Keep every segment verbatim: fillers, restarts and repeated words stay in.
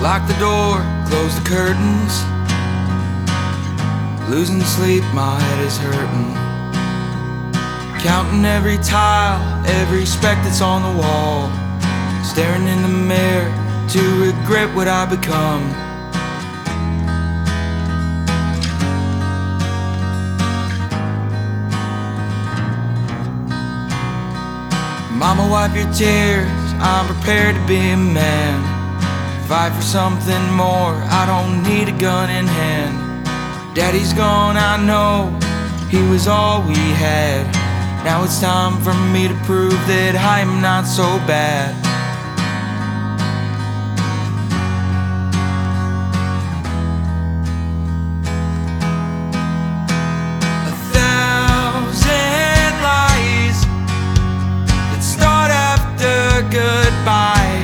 Lock the door, close the curtains. Losing sleep, my head is hurting. Counting every tile, every speck that's on the wall. Staring in the mirror to regret what I become. Mama, wipe your tears, I'm prepared to be a man. Fight for something more, I don't need a gun in hand. Daddy's gone, I know, he was all we had. Now it's time for me to prove that I'm not so bad. A thousand lies that start after goodbye.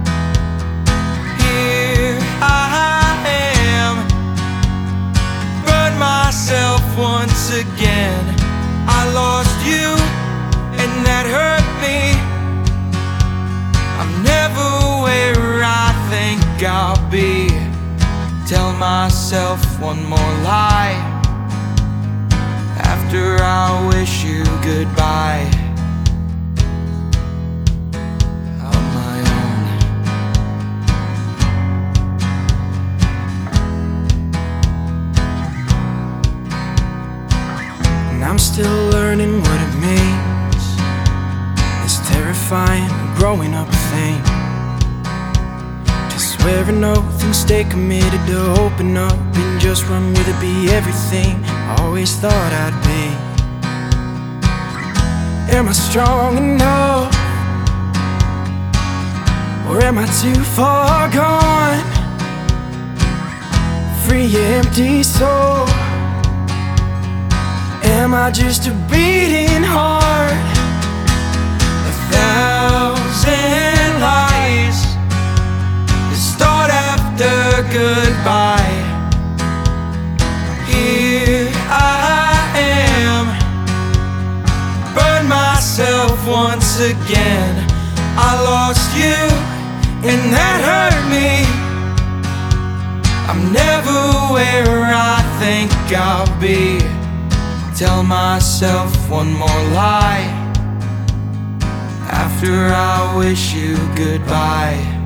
Here I am, burn myself once again. I lost you, and that hurt me. I'm never where I think I'll be. Tell myself one more lie after I wish you goodbye. On my own. And I'm still learning what it means, this terrifying growing up thing. To swear an oath and stay committed to open up and just run with it, be everything I always thought I'd be. Am I strong enough, or am I too far gone? Free, empty soul. Am I just a beating heart? A thousand lies that start after goodbye. Here I am, burn myself once again. I lost you, and that hurt me. I'm never where I think I'll be. Tell myself one more lie after I wish you goodbye.